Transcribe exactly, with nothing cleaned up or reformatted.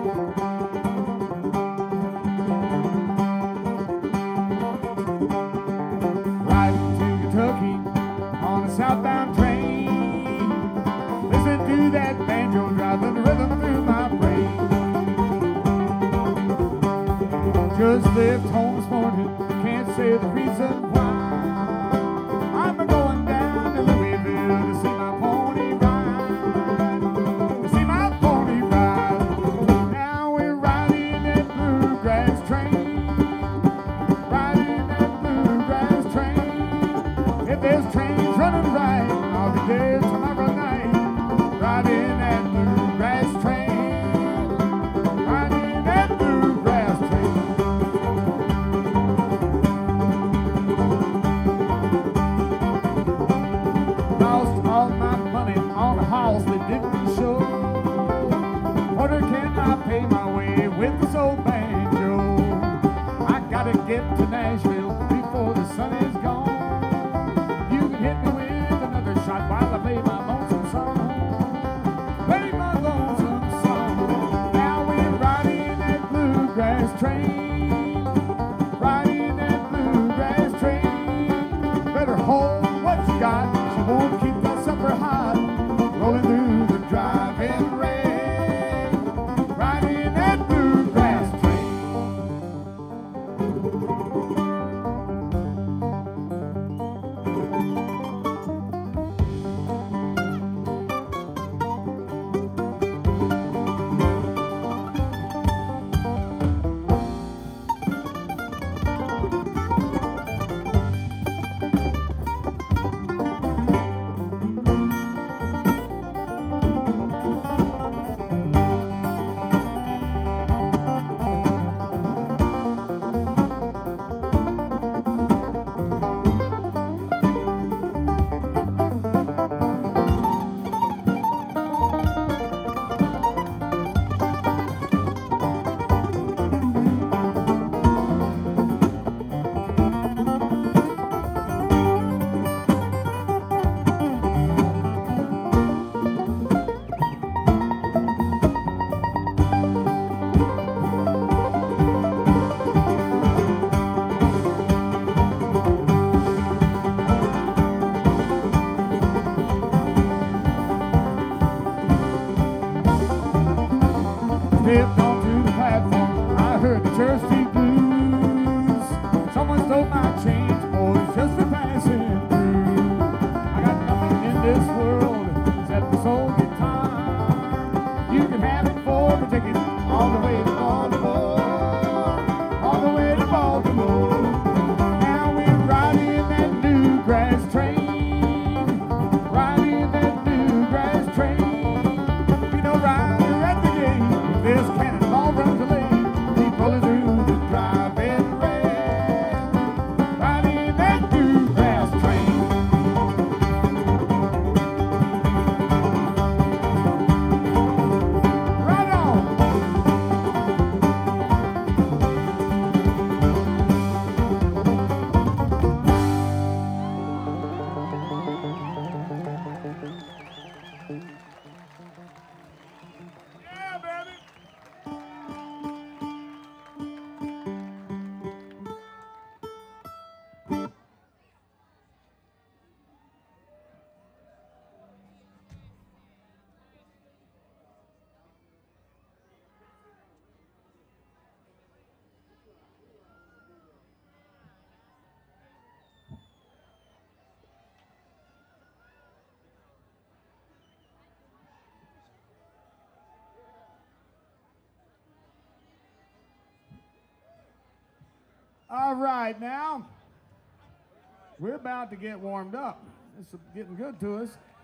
Riding to Kentucky on a southbound train. Listen to that banjo driving the rhythm through my brain. Just left home this morning, can't say the reason why. I'm going down to Louisville to see my pony ride, to see my pony ride. Now we're riding that bluegrass train, riding that bluegrass train. If there's trains running right, I'll be there tomorrow night, riding that bluegrass train, riding that bluegrass train. Lost all my money on a house that didn't show. Wonder can I pay my way with this old banjo? I gotta get to Nashville before the sun is gone. You can hit me with another shot while I play my lonesome song, play my lonesome song. Now we're riding that bluegrass train, riding that bluegrass train. Better hold what you got, she won't keep that supper hot, rolling through the driving rain, riding that bluegrass train. Stepped onto the platform, I heard the Church Street blues. Someone stole my change, boys, just for passing through. I got nothing in this world except this old guitar. You can have it for the ticket all the way to Baltimore, all the way to Baltimore. Now we're riding that bluegrass train, riding that bluegrass train. You know, rider at the gate, this cannonball runs a lane, keep rolling through the driving rain, riding that bluegrass train. Right on. Yeah, baby. All right, now we're about to get warmed up. It's getting good to us.